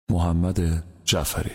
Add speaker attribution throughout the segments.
Speaker 1: محمد جعفری.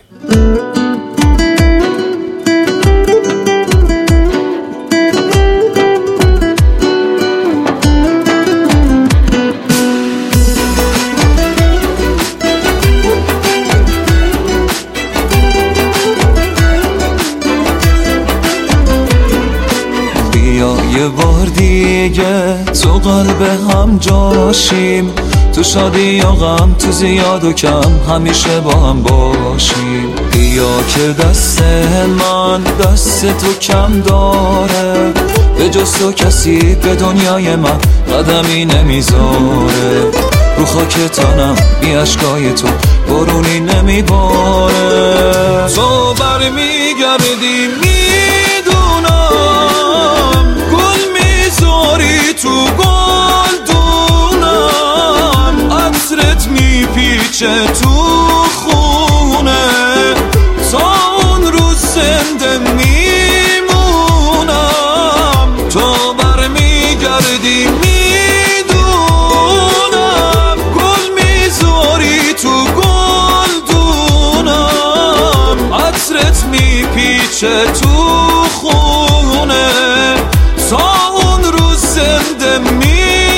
Speaker 2: بیا یه بار دیگه تو قلب هم جاشیم، تو شادی و غم، تو زیاد و کم همیشه با هم باشیم. بیا که دست من دست تو کم داره، به جز تو کسی به دنیای من قدمی نمیذاره. رو خاک تنم بی اشکای تو برونی نمیباره. تو برمیگردی میدونم، گل میذاری تو گلدونم، عطرت میپیچه تو خونه، تا اون روز زنده میمونم. تو برمیگردی میدونم، گل میذاری تو گلدونم، عطرت میپیچه تو خونه، تا اون روز زنده میمونم.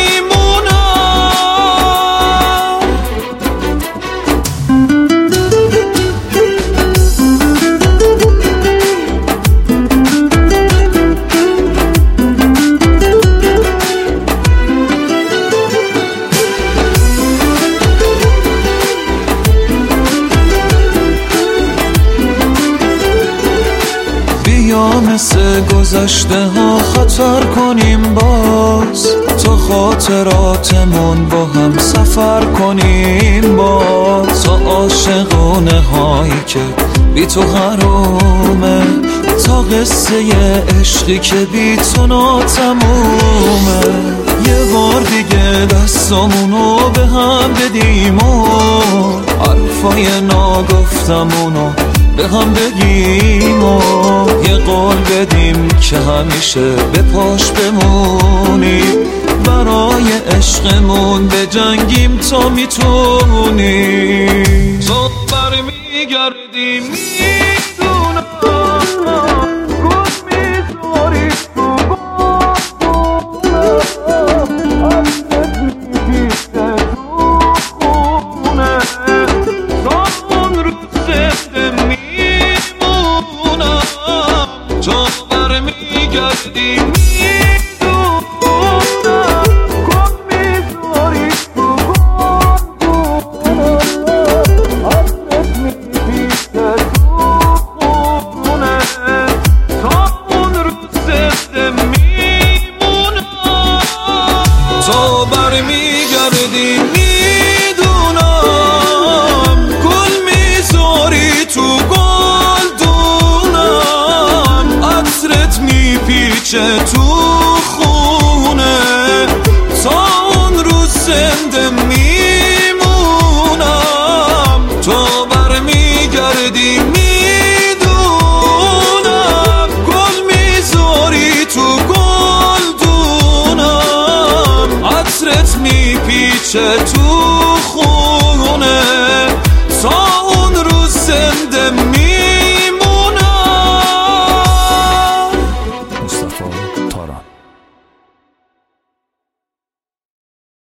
Speaker 2: بیا مثل گذشته ها خطر کنیم باز، تا خاطراتمون با هم سفر کنیم باز. تا عاشقونه هایی که بی تو حرومه، تا قصه عشقی که بی تو ناتمومه. یه بار دیگه دستامونو به هم بدیم و حرفای ناگفتمونو به هم بگیم و یه قول بدیم که همیشه به پاش بمونیم. برای عشقمون بجنگیم تا میتونیم. تو برمیگردی میدونم، گل میذاری تو گلدونم، عطرت میپیچه تو خونه، تا اون روز زنده میمونم. تو برمیگردی تو برمیگردی میدونم، گل میذاری تو گلدونم، عطرت میپیچه تو خونه، تا اون روز زنده میمونم. تو برمیگردی میدونم، گل میذاری تو گلدونم، عطرت میپیچه تو